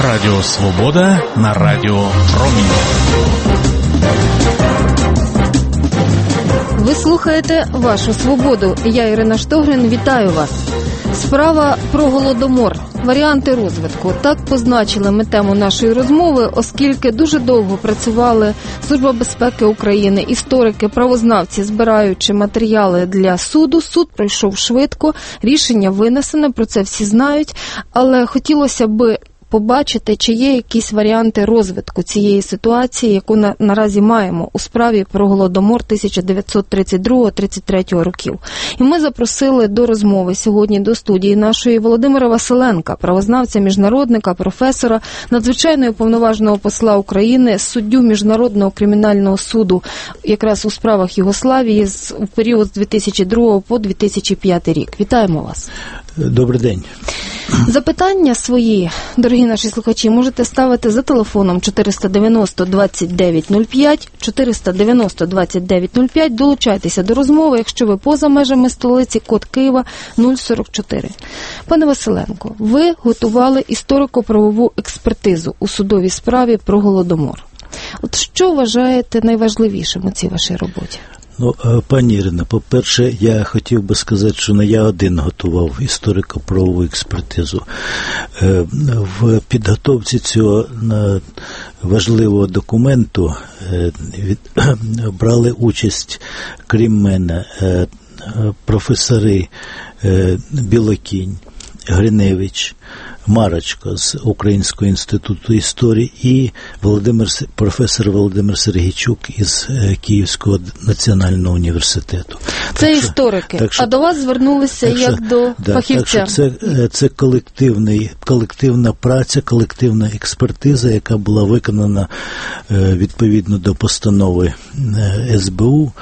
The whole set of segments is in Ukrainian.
Радіо Свобода на Радіо Промінь. Ви слухаєте «Вашу свободу». Я, Ірина Штогрин, вітаю вас. Справа про Голодомор. Варіанти розвитку. Так позначили ми тему нашої розмови, оскільки дуже довго працювали Служба безпеки України, історики, правознавці, збираючи матеріали для суду. Суд пройшов швидко, рішення винесено, про це всі знають, але хотілося б побачити, чи є якісь варіанти розвитку цієї ситуації, яку наразі маємо у справі про Голодомор 1932-33 років. І ми запросили до розмови сьогодні до студії нашої Володимира Василенка, правознавця, міжнародника, професора, надзвичайного уповноваженого посла України, суддю Міжнародного кримінального суду якраз у справах Югославії в період з 2002 по 2005 рік. Вітаємо вас. Добрий день. Запитання свої, дорогі наші слухачі, можете ставити за телефоном 490-2905, 490-2905. Долучайтеся до розмови, якщо ви поза межами столиці, код Києва 044. Пане Василенко, ви готували історико-правову експертизу у судовій справі про Голодомор. От що вважаєте найважливішим у цій вашій роботі? Пані Ірина, по-перше, я хотів би сказати, що не я один готував історико-правову експертизу. В підготовці цього важливого документу брали участь, крім мене, професори Білокінь, Гриневич, Марочко з Українського інституту історії і професор Володимир Сергійчук із Київського національного університету. Це історики, а до вас звернулися як до фахівця. Це колективна праця, колективна експертиза, яка була виконана відповідно до постанови СБУ,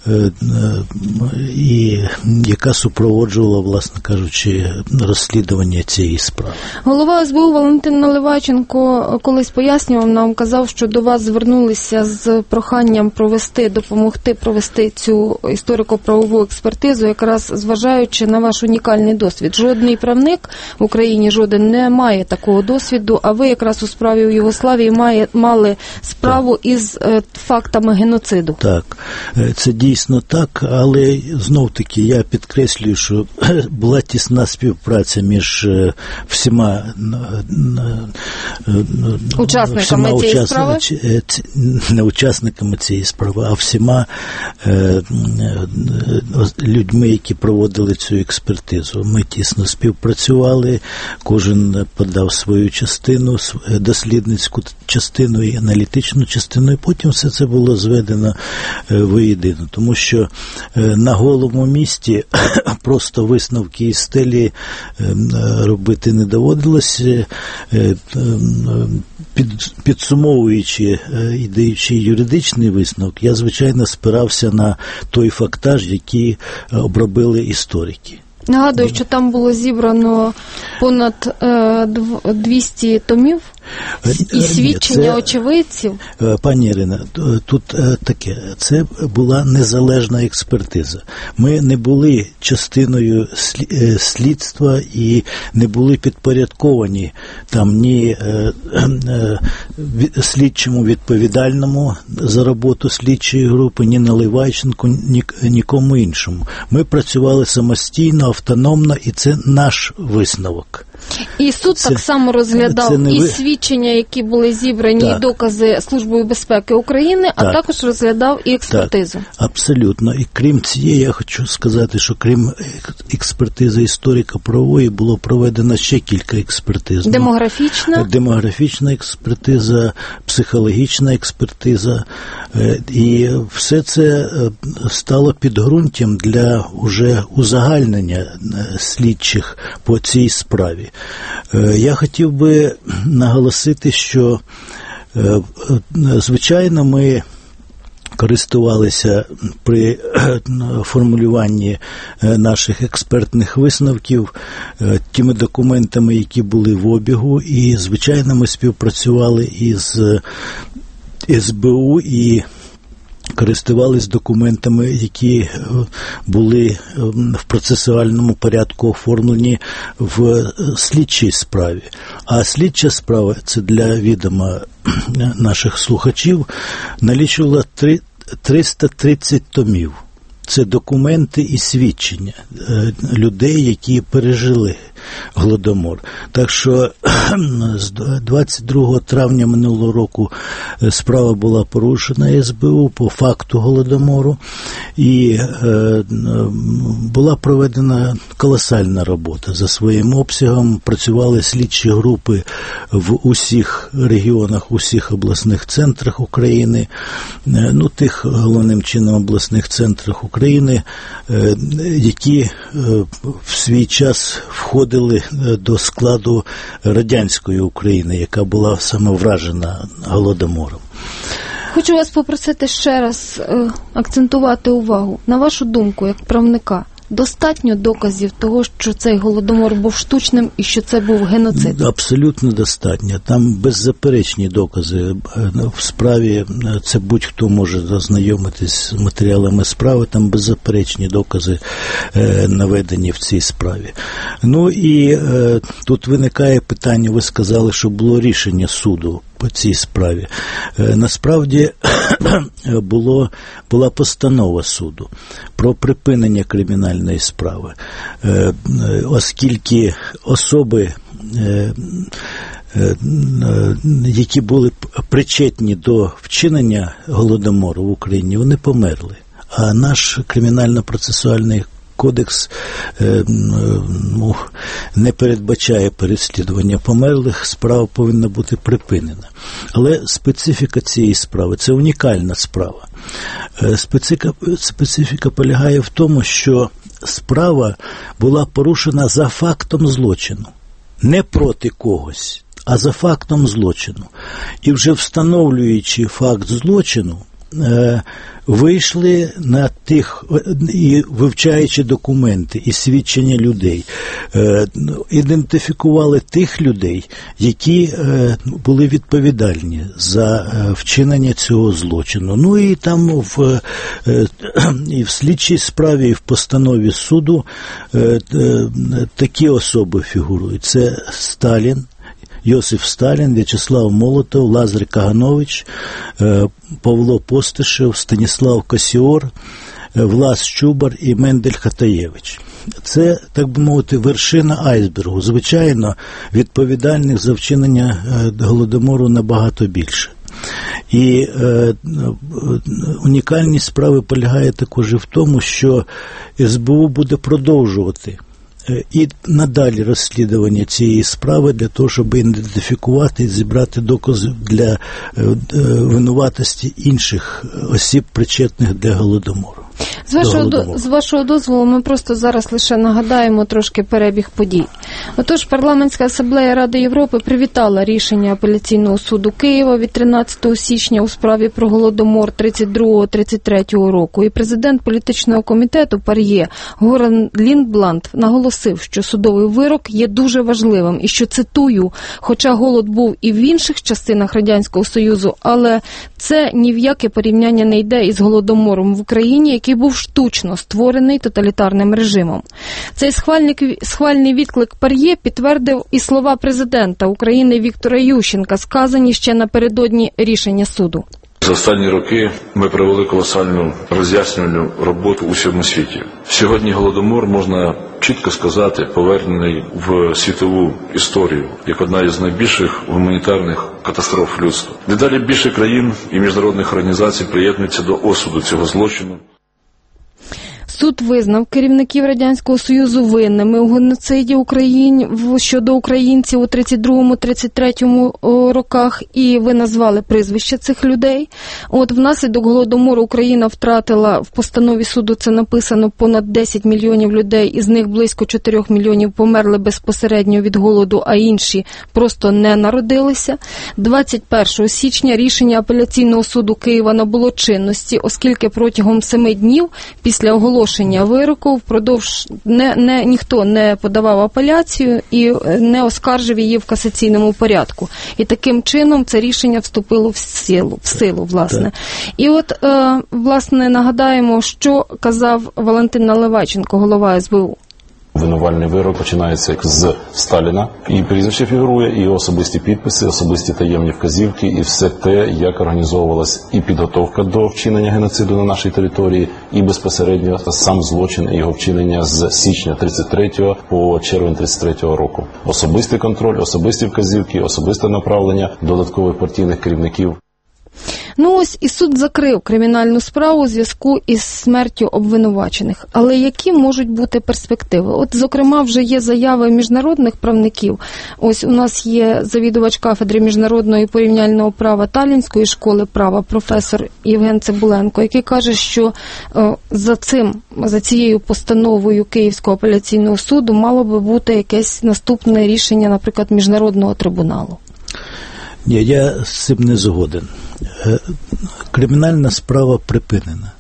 і яка супроводжувала, власне кажучи, розслідування цієї справи. Голова СБУ Валентин Наливайченко колись пояснював нам, казав, що до вас звернулися з проханням допомогти провести цю історико-правову експертизу, якраз зважаючи на ваш унікальний досвід. Жодний правник в Україні, жоден не має такого досвіду, а ви якраз у справі у Югославії мали справу із фактами геноциду. Так, це дійсно так, але знов-таки я підкреслюю, що була тісна співпраця між всіма учасниками цієї справи? Не учасниками цієї справи, а всіма людьми, які проводили цю експертизу. Ми тісно співпрацювали, кожен подав свою частину, дослідницьку частину і аналітичну частину, і потім все це було зведено воєдино. Тому що на голому місці просто висновки із стелі робити не доводилось. Підсумовуючи і даючи юридичний висновок, я, звичайно, спирався на той фактаж, який обробили історики. Нагадую, що там було зібрано понад 200 томів і свідчення очевидців. Пані Ірина, тут таке, це була незалежна експертиза. Ми не були частиною слідства і не були підпорядковані там ні слідчому відповідальному за роботу слідчої групи, ні Наливайченку, нікому іншому. Ми працювали самостійно, автономно, і це наш висновок. І суд так само розглядав і свідчення, які були зібрані, і докази Службою безпеки України, а також розглядав і експертизу. Так, абсолютно. І крім цієї, я хочу сказати, що крім експертизи історико-правової було проведено ще кілька експертиз. Демографічна експертиза, психологічна експертиза. І все це стало підґрунтям для уже узагальнення слідчих по цій справі. Я хотів би наголосити, що, звичайно, ми користувалися при формулюванні наших експертних висновків тими документами, які були в обігу, і, звичайно, ми співпрацювали із СБУ і користувались документами, які були в процесуальному порядку оформлені в слідчій справі. А слідча справа, це для відома наших слухачів, налічувала 330 томів. Це документи і свідчення людей, які пережили Голодомор. Так що з 22 травня минулого року справа була порушена СБУ по факту Голодомору, і була проведена колосальна робота. За своїм обсягом працювали слідчі групи в усіх регіонах, усіх обласних центрах України, тих головним чином обласних центрах України, які в свій час входили до складу радянської України, яка була саме вражена Голодомором. Хочу вас попросити ще раз акцентувати увагу. На вашу думку, як правника, достатньо доказів того, що цей Голодомор був штучним і що це був геноцид? Абсолютно достатньо. Там беззаперечні докази. В справі, це будь-хто може ознайомитись з матеріалами справи, там беззаперечні докази наведені в цій справі. І тут виникає питання, ви сказали, що було рішення суду по цій справі. Насправді була постанова суду про припинення кримінальної справи, оскільки особи, які були причетні до вчинення Голодомору в Україні, вони померли. А наш кримінально-процесуальний кодекс не передбачає переслідування померлих, справа повинна бути припинена. Але специфіка цієї справи – це унікальна справа. Специфіка полягає в тому, що справа була порушена за фактом злочину. Не проти когось, а за фактом злочину. І вже встановлюючи факт злочину, вийшли на тих, і вивчаючи документи і свідчення людей, ідентифікували тих людей, які були відповідальні за вчинення цього злочину. І там і в слідчій справі, і в постанові суду такі особи фігурують. Це Сталін, Йосиф Сталін, В'ячеслав Молотов, Лазар Каганович, Павло Постишев, Станіслав Косіор, Влас Чубар і Мендель Хатаєвич. Це, так би мовити, вершина айсбергу. Звичайно, відповідальних за вчинення Голодомору набагато більше. І унікальність справи полягає також і в тому, що СБУ буде продовжувати і надалі розслідування цієї справи для того, щоб ідентифікувати і зібрати докази для винуватості інших осіб, причетних для Голодомору. З вашого дозволу, ми просто зараз лише нагадаємо трошки перебіг подій. Отож, Парламентська асамблея Ради Європи привітала рішення апеляційного суду Києва від 13 січня у справі про Голодомор 32-33 року. І президент політичного комітету ПАРЄ Горан Ліндбланд наголосив, що судовий вирок є дуже важливим і що, цитую, хоча голод був і в інших частинах Радянського Союзу, але це ні в яке порівняння не йде із Голодомором в Україні, який був штучно створений тоталітарним режимом. Цей схвальний відклик ПАРЄ підтвердив і слова президента України Віктора Ющенка, сказані ще напередодні рішення суду. За останні роки ми провели колосальну роз'яснювальну роботу у всьому світі. Сьогодні Голодомор, можна чітко сказати, повернений в світову історію, як одна із найбільших гуманітарних катастроф людства. Дедалі більше країн і міжнародних організацій приєднуються до осуду цього злочину. Суд визнав керівників Радянського Союзу винними у геноциді щодо українців у 32-33 роках, і ви назвали прізвища цих людей. Внаслідок Голодомору Україна втратила, в постанові суду це написано, понад 10 мільйонів людей, із них близько 4 мільйонів померли безпосередньо від голоду, а інші просто не народилися. 21 січня рішення апеляційного суду Києва набуло чинності, оскільки протягом 7 днів після оголошення оголошення вироку впродовж ніхто не подавав апеляцію і не оскаржив її в касаційному порядку. І таким чином це рішення вступило в силу, власне. І от, власне, нагадаємо, що казав Валентин Наливайченко, голова СБУ. Обвинувальний вирок починається з Сталіна, і прізвище фігурує, і особисті підписи, особисті таємні вказівки, і все те, як організовувалась і підготовка до вчинення геноциду на нашій території, і безпосередньо сам злочин і його вчинення з січня 33-го по червень 33-го року. Особистий контроль, особисті вказівки, особисте направлення додаткових партійних керівників. Ну ось і суд закрив кримінальну справу у зв'язку із смертю обвинувачених. Але які можуть бути перспективи? От, зокрема, вже є заяви міжнародних правників. Ось у нас є завідувач кафедри міжнародного і порівняльного права Таллінської школи права професор Євген Цибуленко, який каже, що за цією постановою Київського апеляційного суду мало би бути якесь наступне рішення, наприклад, міжнародного трибуналу. Ні, я з цим не згоден. Кримінальна справа припинена.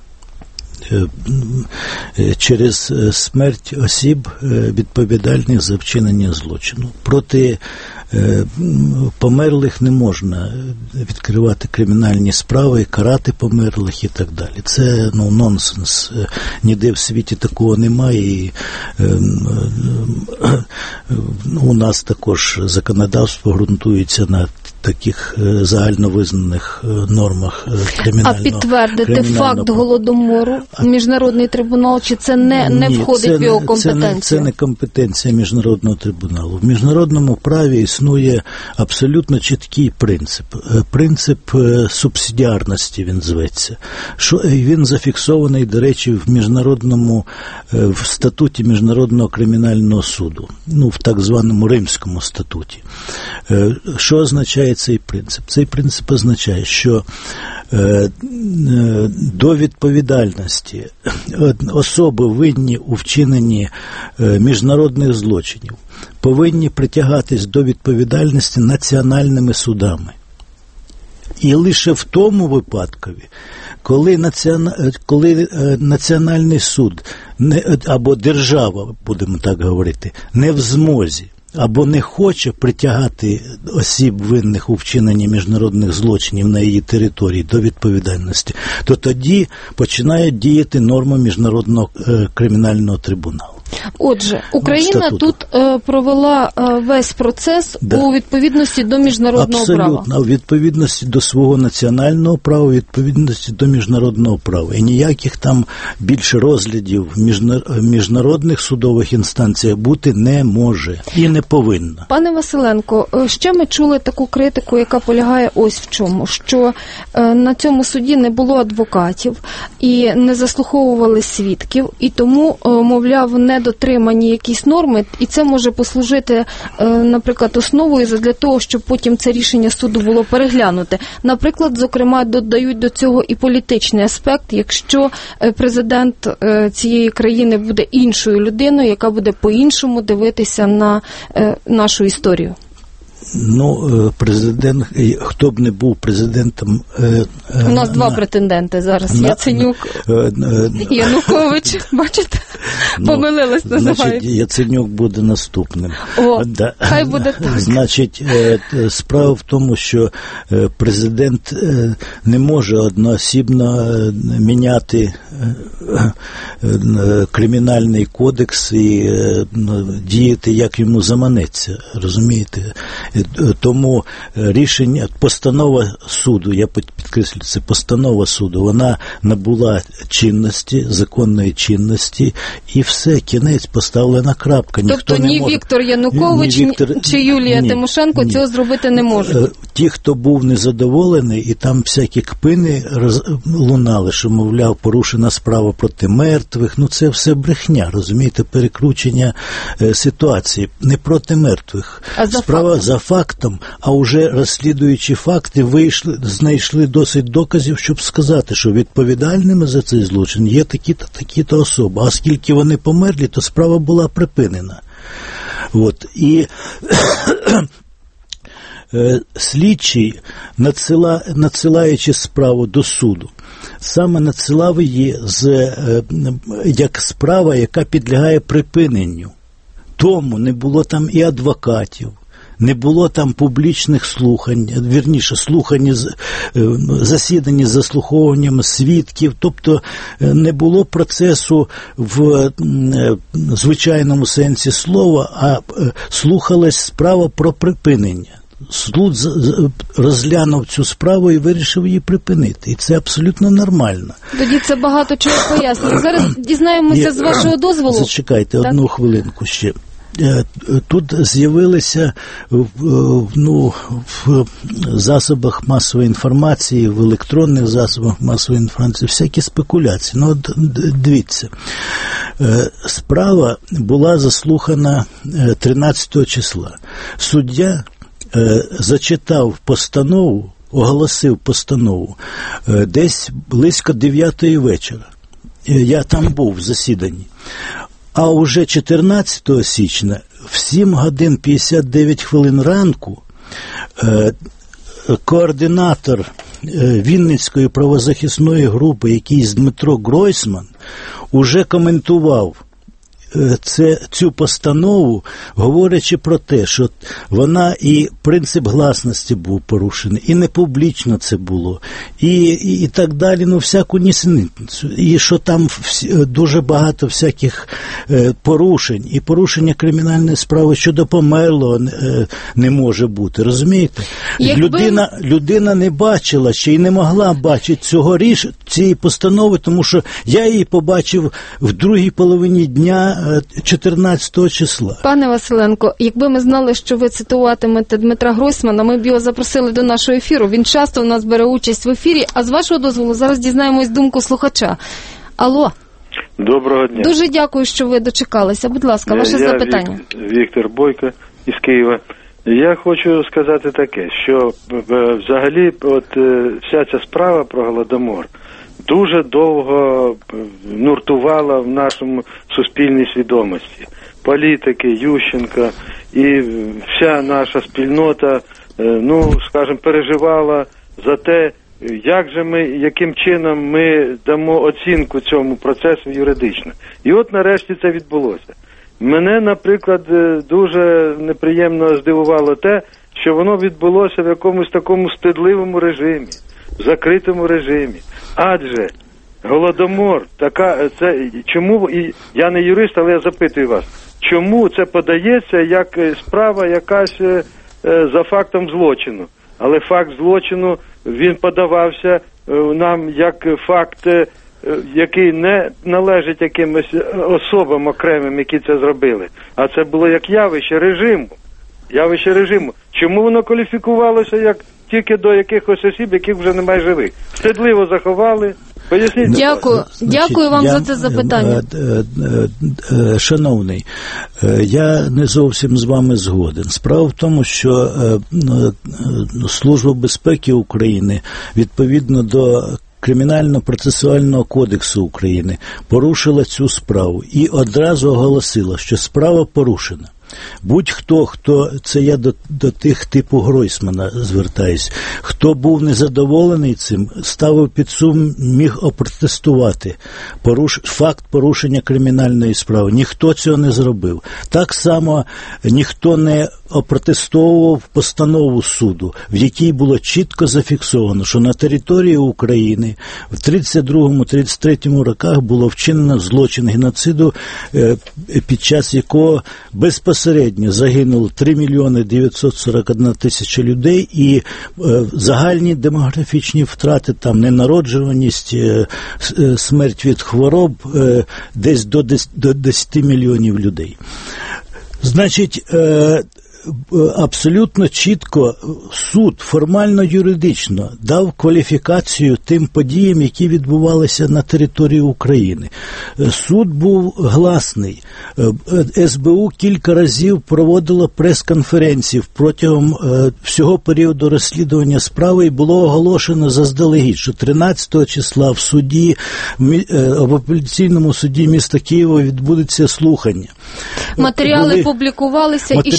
Через смерть осіб, відповідальних за вчинення злочину. Проти померлих не можна відкривати кримінальні справи, карати померлих і так далі. Це нонсенс. Ніде в світі такого немає. І у нас також законодавство ґрунтується на таких загальновизнаних нормах кримінального. А підтвердити факт Голодомору Міжнародний трибунал, чи це не входить в його компетенцію? Це не компетенція Міжнародного трибуналу. В міжнародному праві існує абсолютно чіткий принцип. Принцип субсидіарності він зветься. Він зафіксований, до речі, в статуті Міжнародного кримінального суду, в так званому Римському статуті. Що означає цей принцип? Цей принцип означає, що до відповідальності особи, винні у вчиненні міжнародних злочинів, повинні притягатись до відповідальності національними судами. І лише в тому випадкові, коли національний суд або держава, будемо так говорити, не в змозі або не хоче притягати осіб, винних у вчиненні міжнародних злочинів на її території до відповідальності, то тоді починають діяти норми Міжнародного кримінального трибуналу. Отже, Україна тут провела весь процес у відповідності до міжнародного права. Абсолютно, у відповідності до свого національного права, у відповідності до міжнародного права. І ніяких там більше розглядів в міжнародних судових інстанціях бути не може і не повинно. Пане Василенко, ще ми чули таку критику, яка полягає ось в чому, що на цьому суді не було адвокатів і не заслуховували свідків, і тому, мовляв, не дотримані якісь норми, і це може послужити, наприклад, основою для того, щоб потім це рішення суду було переглянуте. Наприклад, зокрема, додають до цього і політичний аспект, якщо президент цієї країни буде іншою людиною, яка буде по-іншому дивитися на нашу історію. Президент, хто б не був президентом... У нас два претенденти зараз, Яценюк і Янукович, бачите? Помилилась, називають. Значить, Яценюк буде наступним. Хай буде так. Значить, справа в тому, що президент не може одноосібно міняти кримінальний кодекс і діяти, як йому заманеться, розумієте? Тому рішення, постанова суду, я підкреслю, це постанова суду, вона набула чинності, законної чинності, і все, кінець, поставлена крапка. Тобто ні Віктор Янукович, чи Юлія Тимошенко цього зробити не можуть? Ті, хто був незадоволений, і там всякі кпини лунали, що, мовляв, порушена справа проти мертвих, це все брехня, розумієте, перекручення ситуації. Не проти мертвих. Справа за фактом, а вже розслідуючи факти, знайшли досить доказів, щоб сказати, що відповідальними за цей злочин є такі-то, такі-то особи. А оскільки вони померлі, то справа була припинена. І слідчий, надсилаючи справу до суду, саме надсилав її як справа, яка підлягає припиненню. Тому не було там і адвокатів, не було там публічних слухань, вірніше, засідань з заслуховуванням свідків, тобто не було процесу в звичайному сенсі слова, а слухалась справа про припинення. Суд розглянув цю справу і вирішив її припинити. І це абсолютно нормально. Тоді це багато чого пояснює. Зараз дізнаємося з вашого дозволу. Зачекайте, одну хвилинку ще. Тут з'явилися в засобах масової інформації, в електронних засобах масової інформації всякі спекуляції. Дивіться, справа була заслухана 13 числа. Суддя зачитав постанову, оголосив постанову десь близько 9-ї вечора. Я там був в засіданні. А уже 14 січня в 7 годин 59 хвилин ранку координатор Вінницької правозахисної групи, якийсь Дмитро Гройсман, уже коментував цю постанову, говорячи про те, що вона і принцип гласності був порушений, і не публічно це було, і так далі, всяку нісенітницю. І що там дуже багато всяких порушень, і порушення кримінальної справи щодо померлого не може бути, розумієте? Людина не бачила, ще й не могла бачити цієї постанови, тому що я її побачив в другій половині дня 14 числа. Пане Василенко, якби ми знали, що ви цитуватимете Дмитра Гройсмана, ми б його запросили до нашого ефіру. Він часто у нас бере участь в ефірі, а з вашого дозволу зараз дізнаємось думку слухача. Алло. Доброго дня. Дуже дякую, що ви дочекалися. Будь ласка, ваше запитання. Віктор Бойко із Києва. Я хочу сказати таке, що взагалі вся ця справа про Голодомор дуже довго нуртувала в нашому суспільній свідомості. Політики, Ющенко і вся наша спільнота, скажімо, переживала за те, яким чином ми дамо оцінку цьому процесу юридично. І от нарешті це відбулося. Мене, наприклад, дуже неприємно здивувало те, що воно відбулося в якомусь такому стидливому режимі, в закритому режимі. Адже Голодомор, чому, і я не юрист, але я запитую вас, чому це подається як справа якась за фактом злочину? Але факт злочину, він подавався нам як факт, який не належить якимось особам окремим, які це зробили, а це було як явище режиму. Чому воно кваліфікувалося як тільки до якихось осіб, яких вже немає живих? Стидливо заховали. Поясніть. Дякую вам за це запитання. Шановний, я не зовсім з вами згоден. Справа в тому, що Служба безпеки України відповідно до Кримінально-процесуального кодексу України порушила цю справу і одразу оголосила, що справа порушена. Будь-хто, це я до тих типу Гройсмана звертаюсь, хто був незадоволений цим, ставив під сумнів, міг опротестувати факт порушення кримінальної справи. Ніхто цього не зробив. Так само ніхто не опротестовував постанову суду, в якій було чітко зафіксовано, що на території України в 32-33 роках було вчинено злочин геноциду, під час якого безпосередньо загинуло 3 мільйони 941 тисяча людей, і загальні демографічні втрати, там ненароджуваність, смерть від хвороб, десь до 10 мільйонів людей. Значить, абсолютно чітко суд формально-юридично дав кваліфікацію тим подіям, які відбувалися на території України. Суд був гласний. СБУ кілька разів проводило прес-конференції протягом всього періоду розслідування справи, і було оголошено заздалегідь, що 13 числа в суді, в апеляційному суді міста Києва відбудеться слухання. Матеріали публікувалися і ще будуть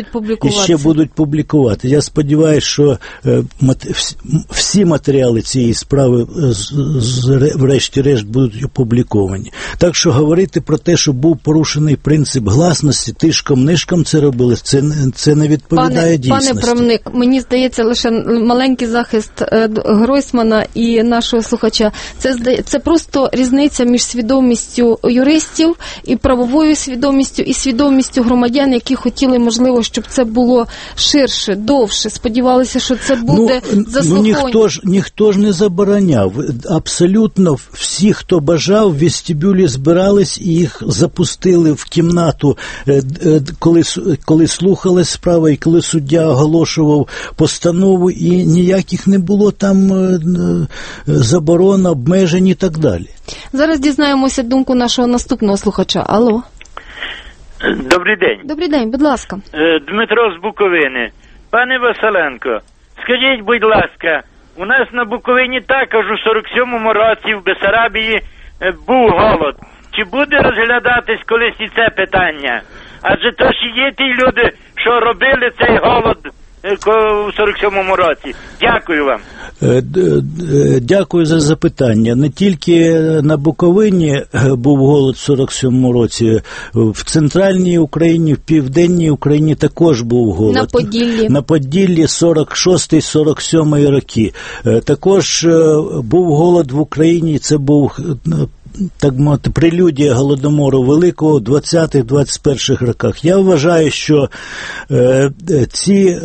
публікуватися. І ще будуть публікувати. Я сподіваюся, що всі матеріали цієї справи врешті-решт будуть опубліковані. Так що говорити про те, що був порушений принцип гласності, тишком-нишком це робили, це не відповідає дійсності. Пане правник, мені здається, лише маленький захист Гройсмана і нашого слухача. Це просто різниця між свідомістю юристів і правовою свідомістю, і свідомістю громадян, які хотіли, можливо, щоб це було ширше, довше. Сподівалися, що це буде заслуховування. Ніхто ж не забороняв. Абсолютно всі, хто бажав, в вестибюлі збирались і їх запустили в кімнату, коли слухалась справа і коли суддя оголошував постанову, і ніяких не було там заборон, обмежень і так далі. Зараз дізнаємося думку нашого наступного слухача. Алло. Добрий день. Добрий день, будь ласка. Дмитро з Буковини. Пане Василенко, скажіть, будь ласка, у нас на Буковині також у 47-му році в Бессарабії був голод. Чи буде розглядатись колись і це питання? Адже то ж є ті люди, що робили цей голод у 47-му році. Дякую вам. Дякую за запитання. Не тільки на Буковині був голод в 47-му році, в центральній Україні, в південній Україні також був голод. На Поділлі. На Поділлі 46-47 роки. Також був голод в Україні, це був, так мовити, прелюдія Голодомору Великого в 20-21 роках. Я вважаю, що ці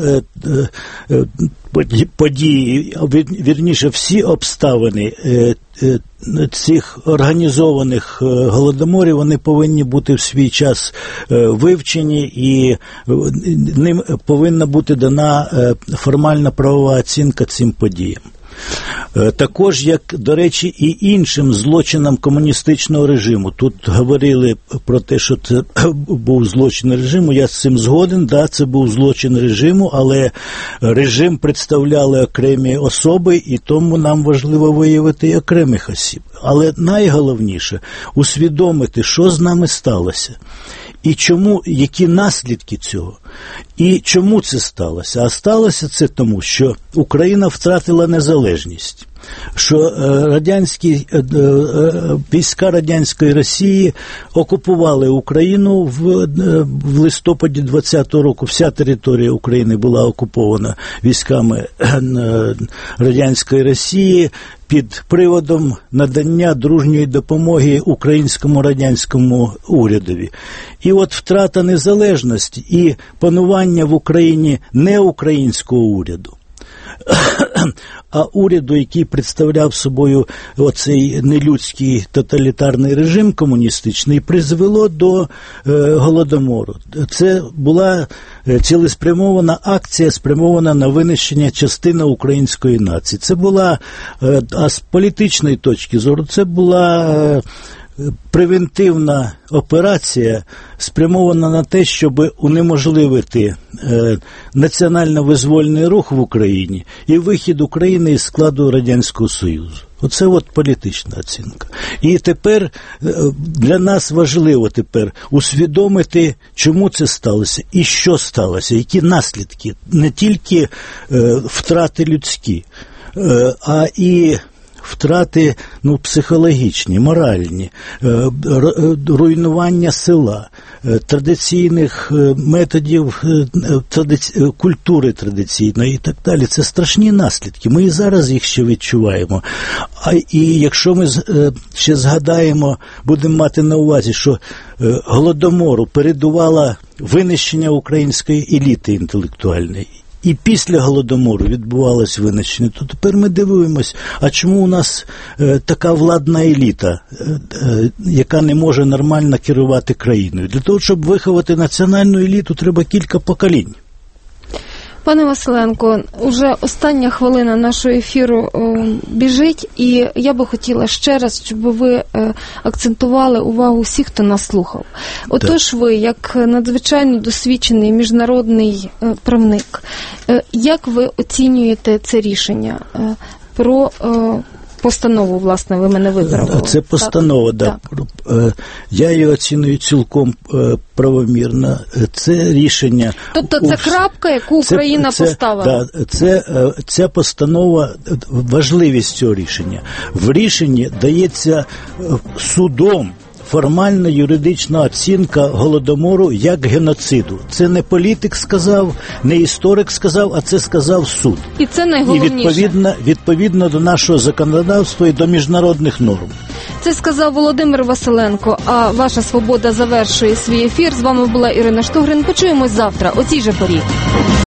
події, вірніше, всі обставини цих організованих голодоморів, вони повинні бути в свій час вивчені, і ним повинна бути дана формальна правова оцінка цим подіям. Також, як, до речі, і іншим злочинам комуністичного режиму. Тут говорили про те, що це був злочин режиму. Я з цим згоден, да, це був злочин режиму, але режим представляли окремі особи, і тому нам важливо виявити і окремих осіб. Але найголовніше – усвідомити, що з нами сталося. І чому, які наслідки цього? І чому це сталося? А сталося це тому, що Україна втратила незалежність, що війська радянської Росії окупували Україну в листопаді 20-го року. Вся територія України була окупована військами радянської Росії під приводом надання дружньої допомоги українському радянському урядові. І от втрата незалежності і панування в Україні не українського уряду, а уряду, який представляв собою оцей нелюдський тоталітарний режим комуністичний, призвело до Голодомору. Це була цілеспрямована акція, спрямована на винищення частини української нації. Це була, а з політичної точки зору, це була превентивна операція, спрямована на те, щоб унеможливити національно-визвольний рух в Україні і вихід України із складу Радянського Союзу. Оце от політична оцінка. І тепер для нас важливо тепер усвідомити, чому це сталося і що сталося, які наслідки, не тільки втрати людські, а і втрати психологічні, моральні, руйнування села, традиційних методів культури традиційної і так далі. Це страшні наслідки. Ми і зараз їх ще відчуваємо. І якщо ми ще згадаємо, будемо мати на увазі, що Голодомору передувало винищення української еліти інтелектуальної, і після Голодомору відбувалось винищення, то тепер ми дивуємось, а чому у нас така владна еліта, яка не може нормально керувати країною? Для того, щоб виховати національну еліту, треба кілька поколінь. Пане Василенко, уже остання хвилина нашого ефіру біжить, і я би хотіла ще раз, щоб ви акцентували увагу всіх, хто нас слухав. Отож ви, як надзвичайно досвідчений міжнародний правник, як ви оцінюєте це рішення про Постанову, власне, ви мене виправили. Це постанова, так. Я її оціную цілком правомірно. Це рішення... Тобто це крапка, яку Україна поставила? Так, ця постанова, важливість цього рішення. В рішенні дається судом формальна юридична оцінка Голодомору як геноциду. Це не політик сказав, не історик сказав, а це сказав суд. І це найголовніше. І відповідно до нашого законодавства і до міжнародних норм. Це сказав Володимир Василенко, а «Ваша свобода» завершує свій ефір. З вами була Ірина Штогрин. Почуємось завтра о цій же порі.